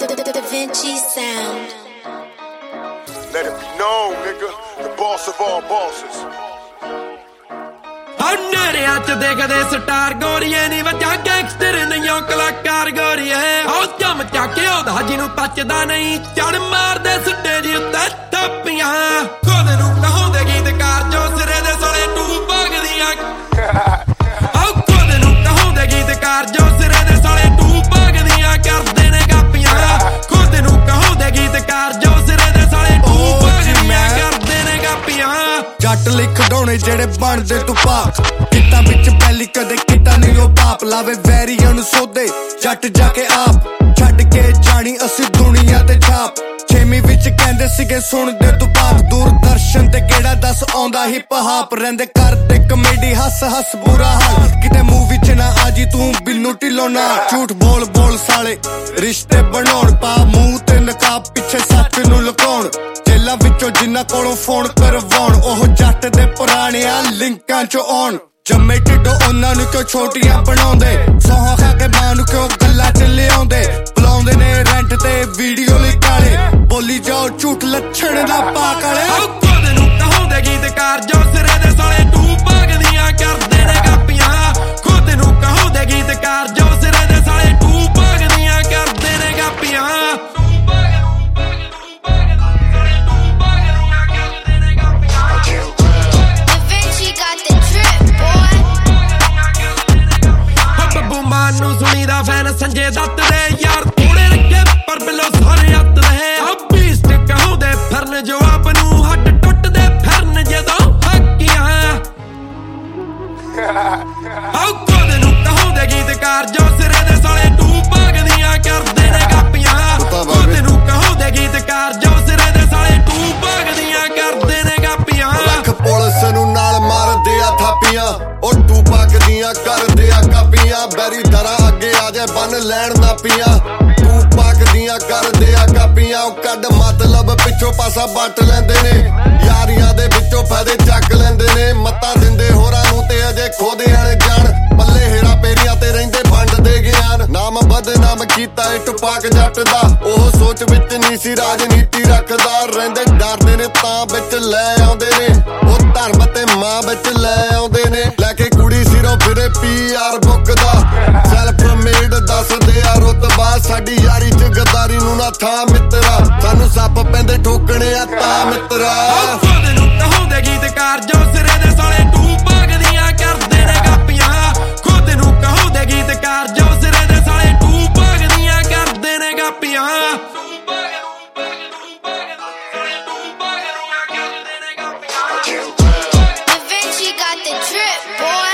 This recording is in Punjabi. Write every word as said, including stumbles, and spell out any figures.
Da Vinci sound. Let it be known, nigga, the boss of all bosses. ਅੰਨੇਰਿਆਂ ਚ ਦੇਖਦੇ ਸਟਾਰ ਗੋਰੀਏ ਨੀ ਵਜਾ ਗੈਂਗਸਟਰ ਨਹੀਂ ਉਹ ਕਲਾਕਾਰ ਗੋਰੀਏ ਉਹ ਜਮ ਚੱਕੇ ਉਹਦਾ ਜਿਹਨੂੰ ਪਚਦਾ ਨਹੀਂ ਚੜ ਮਾਰਦੇ ਸੁੱਡੇ ਜੀ ਉੱਤੇ ਥੱਪੀਆਂ ਖੁਦ ਨੂੰ ਕਹਾਉਂਦੇ ਗੀਤਕਾਰ ਜੋ ਸਿਰੇ ਦੇ ਸਾਲੇ ਟੂ ਭਗਦੀਆਂ ਆਹ ਖੁਦ ਨੂੰ ਕਹਾਉਂਦੇ ਗੀਤਕਾਰ ਜੋ ਸਿਰੇ ਦੇ ਸਾਲੇ ਟੂ ਭਗਦੀਆਂ ਕਰਦੇ ਨੇ ਗਾਪੀਆਂ ਖੁਦ ਨੂੰ ਕਹਾਉਂਦੇ ਗੀਤਕਾਰ ਜੋ ਸਿਰੇ ਦੇ ਸਾਲੇ ਟੂ ਭਗਦੀਆਂ ਕਰਦੇ ਨੇ ਗਾਪੀਆਂ ਜੱਟ ਲਈ ਖਡਾਉਣੇ ਜਿਹੜੇ ਬਣਦੇ ਤੂੰ ਪਾਕ ਕਿੱਤਾਂ ਵਿੱਚ ਪਹਿਲੀ ਕਦੇ ਕੀਤਾ ਨਹੀਂ ਉਹ ਪਾਪ ਲਾਵੇ ਵੈਰੀਆਂ ਨੂੰ ਸੋਧੇ ਜੱਟ ਜਾ ਕੇ ਆਪ ਛੱਡ ਕੇ ਜਾਣੀ ਅਸੀਂ ਦੁਨੀਆ ਤੇ ਛਾਪ ਛੇਵੀਂ ਵਿੱਚ ਕਹਿੰਦੇ ਸੀਗੇ ਸੁਣਦੇ ਤੂੰ ਪਾਪ ਦੂਰਦਰਸ਼ਨ ਤੇ ਕਿਹੜਾ ਦੱਸ ਆਉਂਦਾ ਹੀ ਪਹਾਪ ਰਹਿੰਦੇ ਕਰਦੇ ਕਮੇਡੀ ਹੱਸ ਹੱਸ ਬੁਰਾ ਹਾਲ ਕਿਤੇ ਮੂਵੀ ਚ ਨਾ ਆਜੀ ਤੂੰ ਬਿੰਨੂ ਢਿੱਲੋਂ ਨਾ ਝੂਠ ਬੋਲ ਬੋਲ ਸਾਲੇ ਰਿਸ਼ਤੇ ਬਣਾਉਣ ਪਾ ਮੂੰਹ ਤੇ ਨਕਾਬ ਪਿੱਛੇ ਸੱਚ ਨੂੰ ਲੁਕਾਉਣ ਜੇਲਾਂ ਵਿੱਚੋਂ ਜਿਨ੍ਹਾਂ ਕੋਲੋਂ ਫੋਨ ਕਰਵਾਉਣ ਉਹ ਜੱਟ ਦੇ ਪੁਰਾਣਿਆਂ ਲਿੰਕਾਂ ਚ ਆਉਣ ਜੰਮੇ ਢਿੱਡੋਂ ਉਹਨਾਂ ਨੂੰ ਕਿਉਂ ਛੋਟੀਆਂ ਬਣਾਉਂਦੇ ਸੌਹਾਂ ਖਾ ਕੇ ਮਾਂ ਨੂੰ ਕਿਉਂ ਗੱਲਾਂ ਚ ਲਿਆਉਂਦੇ ਬੁਲਾਉਂਦੇ ਨੇ ਰੈਂਟ ਤੇ ਵੀਡੀਓ ਲਈ ਕਾਲੇ ਬੋਲੀ ਜਾਓ ਝੂਠ ਲੱਛਣ ਦਾ ਪਾ ਕਾਲੇ ਖੁਦ ਨੂੰ ਕਹਾਉਂਦੇ ਗੀਤਕਾਰ ਜੋ ਸਿਰੇ ਦੇ ਸਾਲੇ ਟੂ ਭਗਦੀਆਂ ਕਰਦੇ ਨੇ ਗਾਪੀਆਂ ਖੁਦ ਨੂੰ ਕਹਾਉਂਦੇ ਗੀਤਕਾਰ ਜੋ ਸਿਰੇ ਦੇ ਸਾਲੇ ਟੂ ਭਗਦੀਆਂ ਕਰਦੇ ਨੇ ਗਾਪੀਆਂ ਨੂੰ ਸੁਣੀਦਾ ਫੈਨ ਸੰਜੇ ਦੱਤ ਦੇ ਯਾਰ ਥੋੜੇ ਰੱਖੇ ਪਰ ਬਿਲੋ ਸਾਰੇ ਅੱਤ ਦੇ ਆ ਬੀਸਟ ਕਹਾਉਂਦੇ ਫਿਰਨ ਜੋ ਆਪ ਨੂੰ ਹੱਡ ਟੁੱਟਦੇ ਫਿਰਨ ਜਦੋਂ ਹੱਕੀਆਂ ਆਹ ਖੁਦ ਨੂੰ ਕਹਾਉਂਦੇ ਗੀਤਕਾਰ ਜੋ ਸਿਰੇ ਦੇ ਸਾਲੇ ਟੂ ਭਗਦੀਆਂ ਕਰਦੇ ਨੇ ਗਾਪੀਆਂ ਖੁਦ ਨੂੰ ਕਹਾਉਂਦੇ ਗੀਤਕਾਰ ਜੋ ਸਿਰੇ ਦੇ ਸਾਲੇ ਟੂ ਭਗਦੀਆਂ ਕਰਦੇ ਨੇ ਗਾਪੀਆਂ ਲੱਖ ਪੁਲਿਸ ਨੂੰ ਨਾਲ ਮਾਰਦੇ ਆ ਥਾਪੀਆਂ ਉਹ ਟੂ ਭਗਦੀਆਂ ਕਰਦੇ ਆ ਕਾਪੀਆਂ ਬੈਰੀ ਦਰਾਂ ਅੱਗੇ ਆ ਜਾ ਬੰਨ ਲੈਣ ਨਾਪੀਆਂ ਟੂ ਭਗਦੀਆਂ ਕਰਦੇ ਆ ਕਾਪੀਆਂ ਉਹ ਕੱਢ ਮਤਲਬ ਪਿੱਛੋਂ ਪਾਸਾ ਵੱਟ ਲੈਂਦੇ ਨੇ ਯਾਰੀਆਂ ਦੇ ਵਿੱਚੋਂ ਫਾਇਦੇ ਚੱਕ ਲੈਂਦੇ ਨੇ ਮੱਤਾਂ ਦਿੰਦੇ ਹੋਰਾਂ ਨੂੰ ਤੇ ਅਜੇ ਖੋਦੇ ਵਾਲੇ ਜਾਣ ਪੱਲੇ ਹੇਰਾ ਪੇਰੀਆਂ ਤੇ ਰਹਿੰਦੇ ਵੰਡਦੇ ਗਿਆਨ ਨਾਮ ਬਦਨਾਮ ਕੀਤਾ ਏ ਟੁਪਾਕ ਜੱਟ ਦਾ ਉਹ ਸੋਚ ਵਿੱਚ ਨਹੀਂ ਸੀ ਰਾਜਨੀਤੀ ਰੱਖਦਾ ਰਹਿੰਦੇ ਡਰਦੇ ਨੇ ਤਾਂ ਵਿੱਚ ਲੈ ਆਉਂਦੇ ਨੇ ਉਹ ਧਰਮ ਤੇ ਮਾਂ ਵਿੱਚ ਲੈ ਆਉਂਦੇ ਨੇ ਲੈ ਕੇ ਕੁੜੀ ਸਿਰੋਂ ਫਿਰੇ ਪੀ ਆਰ ਬੁੱਕ ਦਾ ਸੈਲਫ ਮੇਡ ਦੱਸਦੇ ਆ ਰੁਤਬਾ ਸਾਡੀ ਯਾਰੀ ਚ ਗਦਾਰੀ ਨੂੰ ਨਾ ਥਾਂ ਮਿੱਤਰਾ ਸਾਨੂੰ ਸੱਪ ਪੈਂਦੇ ਠੋਕਣੇ ਆ ਤਾਂ ਮਿੱਤਰਾ ਖੁਦ ਨੂੰ ਕਹਾਉਂਦੇ ਗੀਤਕਾਰ ਜੋ ਸਿਰੇ ਦੇ ਸਾਲੇ ਟੂ ਭਗਦੀਆਂ ਕਰਦੇ ਨੇ ਗਾਪੀਆਂ ਖੁਦ ਨੂੰ ਕਹਾਉਂਦੇ ਗੀਤਕਾਰ ਜੋ ਸਿਰੇ ਦੇ ਸਾਲੇ ਟੂ ਭਗਦੀਆਂ ਕਰਦੇ ਨੇ ਗਾਪੀਆਂ Da Vinci got the drip, boy.